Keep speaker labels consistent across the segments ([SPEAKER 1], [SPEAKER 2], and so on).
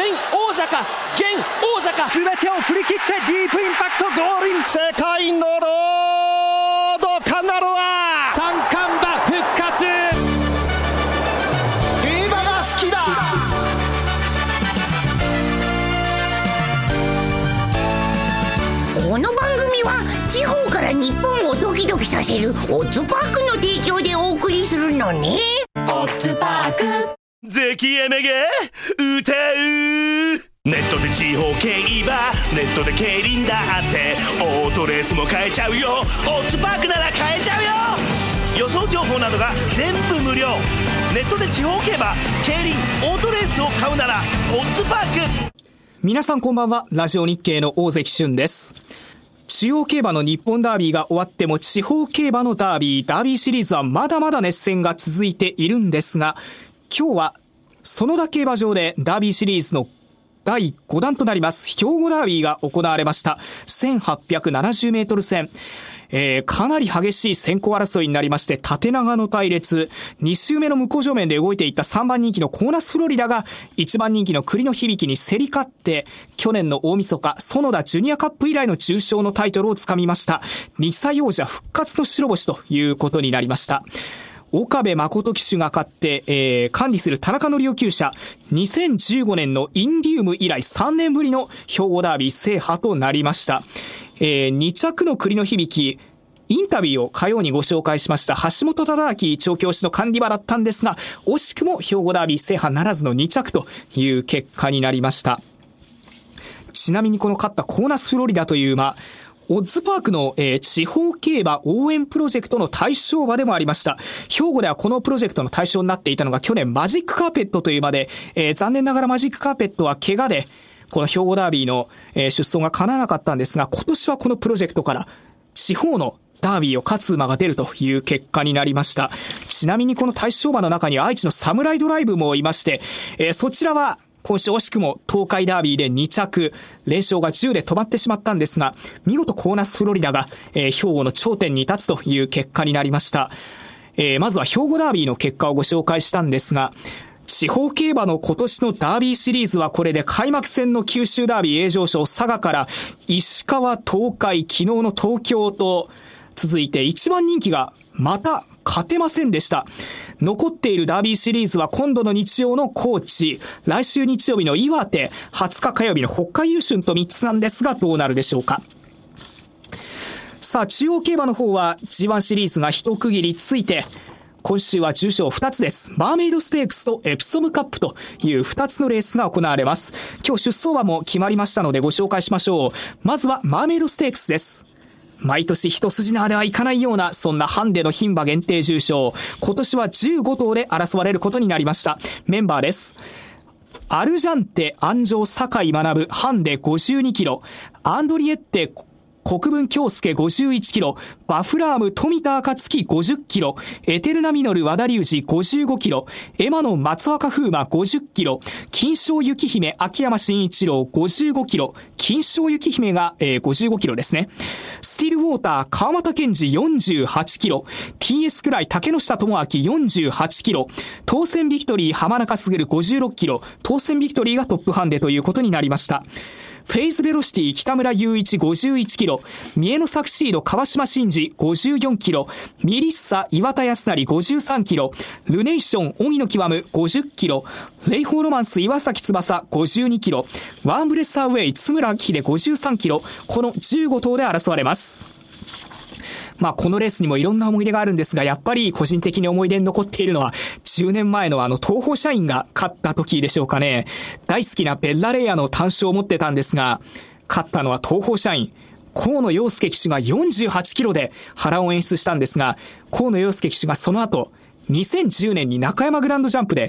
[SPEAKER 1] 王者か現王者か、
[SPEAKER 2] 全てを振り切ってディープインパクトゴールイン。
[SPEAKER 3] 世界のロードカナロア
[SPEAKER 1] 三冠馬復活。
[SPEAKER 2] 競馬が好きだ。
[SPEAKER 4] この番組は地方から日本をドキドキさせるオッズパークの提供でお送りするのね。
[SPEAKER 5] オッズパーク
[SPEAKER 3] ゼキエメゲ歌う。ネットで地方競馬、ネットで競輪だってオートレースも買えちゃうよ。オッズパークなら買えちゃうよ。予想情報などが全部無料。ネットで地方競馬、競輪、オートレースを買うならオッズパーク。
[SPEAKER 6] 皆さんこんばんは。ラジオ日経の大関俊です。中央競馬の日本ダービーが終わっても地方競馬のダービーシリーズはまだまだ熱戦が続いているんですが、今日は園田競馬場でダービーシリーズの第5弾となります兵庫ダービーが行われました。1870メートル戦。かなり激しい先行争いになりまして、縦長の隊列、2周目の向こう上面で動いていった3番人気のコーナスフロリダが1番人気の栗の響に競り勝って、去年の大晦日園田ジュニアカップ以来の重賞のタイトルをつかみました。2歳王者復活の白星ということになりました。岡部誠騎手が勝って、管理する田中則夫厩舎、2015年のインディウム以来3年ぶりの兵庫ダービー制覇となりました。2着の栗の響、インタビューを火曜にご紹介しました橋本忠明調教師の管理馬だったんですが、惜しくも兵庫ダービー制覇ならずの2着という結果になりました。ちなみにこの勝ったコーナスフロリダという馬、オッズパークの、地方競馬応援プロジェクトの対象馬でもありました。兵庫ではこのプロジェクトの対象になっていたのが去年マジックカーペットという馬で、残念ながらマジックカーペットは怪我でこの兵庫ダービーの、出走が叶わなかったんですが、今年はこのプロジェクトから地方のダービーを勝つ馬が出るという結果になりました。ちなみにこの対象馬の中には愛知のサムライドライブもいまして、そちらは今週惜しくも東海ダービーで2着、連勝が10で止まってしまったんですが、見事コーナスフロリダが、兵庫の頂点に立つという結果になりました。まずは兵庫ダービーの結果をご紹介したんですが、地方競馬の今年のダービーシリーズはこれで開幕戦の九州ダービー A 上昇佐賀から石川、東海、昨日の東京と続いて1番人気がまた勝てませんでした。残っているダービーシリーズは今度の日曜の高知、来週日曜日の岩手、20日火曜日の北海優春と3つなんですが、どうなるでしょうか。さあ、中央競馬の方は G1 シリーズが一区切りついて、今週は重賞2つです。マーメイドステークスとエプソムカップという2つのレースが行われます。今日出走馬も決まりましたのでご紹介しましょう。まずはマーメイドステークスです。毎年一筋縄ではいかないような、そんなハンデの牝馬限定重賞。今年は15頭で争われることになりました。メンバーです。アルジャンテ、安城、酒井学、ハンデ52キロ。アンドリエッテ、国分京介51キロ、バフラーム富田暁50キロ、エテルナミノル和田隆二55キロ、エマノン松若風馬50キロ、金賞雪姫秋山慎一郎55キロ、金賞雪姫が、55キロですね。スティルウォーター川又健二48キロ、TS くらい竹下智明48キロ、当選ビクトリー浜中卓56キロ、当選ビクトリーがトップハンデということになりました。フェイズベロシティ北村雄一51キロ、三重のサクシード川島真司54キロ、ミリッサ岩田康成53キロ、ルネーション荻野極50キロ、レイホーロマンス岩崎翼52キロ、ワンブレッサーウェイ津村明秀53キロ、この15頭で争われます。このレースにもいろんな思い出があるんですが、やっぱり個人的に思い出に残っているのは10年前の東宝社員が勝った時でしょうかね。大好きなベッラレイヤの単勝を持ってたんですが、勝ったのは東宝社員。河野洋介騎手が48キロで波乱を演出したんですが、河野洋介騎手がその後2010年に中山グランドジャンプで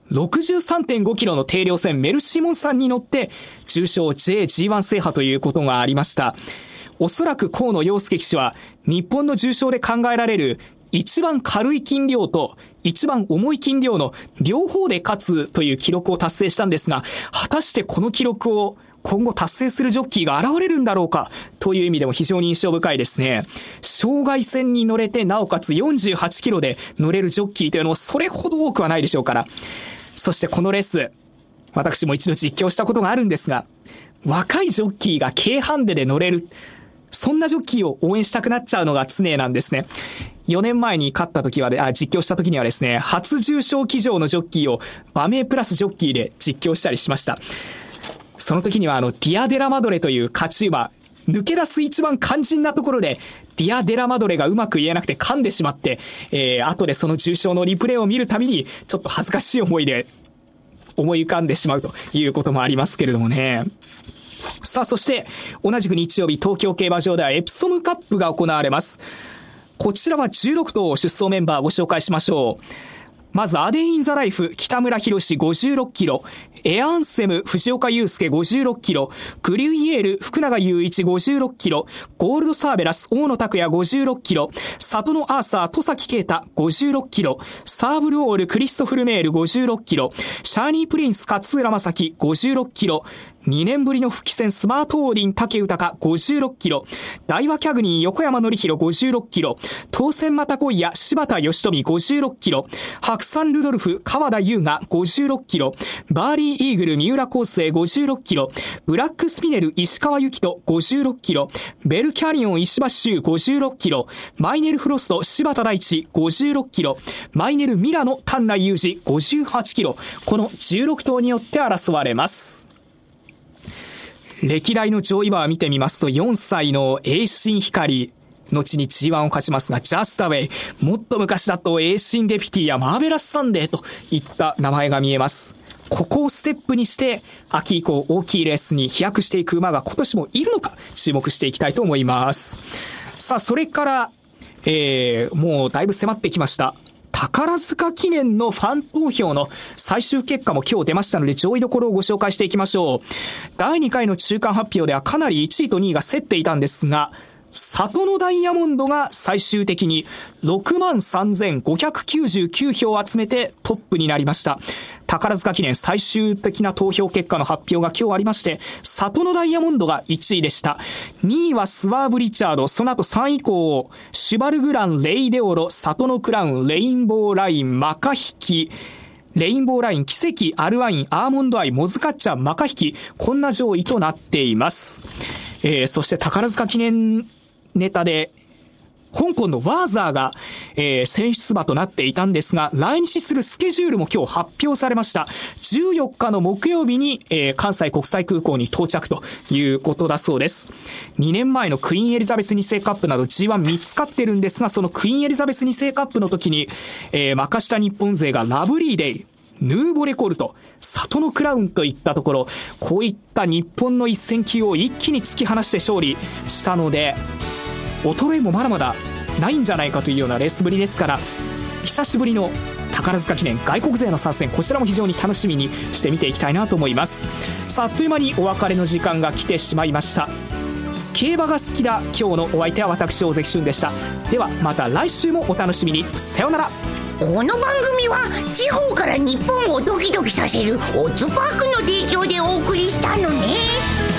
[SPEAKER 6] 63.5 キロの定量戦メルシモンさんに乗って重賞 JG1 制覇ということがありました。おそらく河野洋介騎手は日本の重賞で考えられる一番軽い斤量と一番重い斤量の両方で勝つという記録を達成したんですが、果たしてこの記録を今後達成するジョッキーが現れるんだろうかという意味でも非常に印象深いですね。障害戦に乗れてなおかつ48キロで乗れるジョッキーというのもそれほど多くはないでしょうから。そしてこのレース私も一度実況したことがあるんですが、若いジョッキーが軽ハンデで乗れる、そんなジョッキーを応援したくなっちゃうのが常なんですね。4年前に勝った時は実況した時にはですね、初重賞騎乗のジョッキーを馬名プラスジョッキーで実況したりしました。その時にはディアデラマドレという勝ち馬、抜け出す一番肝心なところでディアデラマドレがうまく言えなくて噛んでしまって、後でその重賞のリプレイを見るたびにちょっと恥ずかしい思いで思い浮かんでしまうということもありますけれどもね。さあ、そして同じく日曜日、東京競馬場ではエプソムカップが行われます。こちらは16頭出走メンバーをご紹介しましょう。まずアデインザライフ北村博士56キロ、エアンセム藤岡祐介56キロ、グリュイエール福永雄一56キロ、ゴールドサーベラス大野拓也56キロ、里のアーサー戸崎啓太56キロ、サーブルオールクリストフルメール56キロ、シャーニープリンス勝浦正樹56キロ、2年ぶりの復帰戦スマートオーディン武豊56キロ、大和キャグニー横山典弘56キロ、当選またこいや柴田義富56キロ、白山ルドルフ川田優雅56キロ、バーリーイーグル三浦康生56キロ、ブラックスピネル石川由紀人56キロ、ベルキャリオン石橋修56キロ、マイネルフロスト柴田大地56キロ、マイネルミラノ丹内裕二58キロ、この16頭によって争われます。歴代の上位馬を見てみますと、4歳の栄新光、後に G1 を勝ちますが、ジャスタウェイ、もっと昔だと栄新デピティやマーベラスサンデーといった名前が見えます。ここをステップにして秋以降大きいレースに飛躍していく馬が今年もいるのか注目していきたいと思います。さあ、それから、もうだいぶ迫ってきました宝塚記念のファン投票の最終結果も今日出ましたので、上位どころをご紹介していきましょう。第2回の中間発表ではかなり1位と2位が競っていたんですが、里のダイヤモンドが最終的に 63,599 票を集めてトップになりました。宝塚記念最終的な投票結果の発表が今日ありまして、里のダイヤモンドが1位でした。2位はスワーブリチャード、その後3位以降シュバルグラン、レイデオロ、里のクラウン、レインボーライン、マカヒキ、レインボーライン、奇跡、アルワイン、アーモンドアイ、モズカッチャ、マカヒキ、こんな上位となっています。そして宝塚記念ネタで香港のワーザーが、選出馬となっていたんですが、来日するスケジュールも今日発表されました。14日の木曜日に、関西国際空港に到着ということだそうです。2年前のクイーンエリザベス2世カップなど G13 つ勝ってるんですが、そのクイーンエリザベス2世カップの時に、負かした日本勢がラブリーデイ、ヌーボレコルト、里のクラウンといったところ、こういった日本の一戦級を一気に突き放して勝利したので、衰えもまだまだないんじゃないかというようなレースぶりですから、久しぶりの宝塚記念外国勢の参戦、こちらも非常に楽しみにして見ていきたいなと思います。さあ、あっという間にお別れの時間が来てしまいました。競馬が好きだ今日のお相手は私大関俊でした。ではまた来週もお楽しみに。さようなら。
[SPEAKER 4] この番組は地方から日本をドキドキさせるオッズパークの提供でお送りしたのね。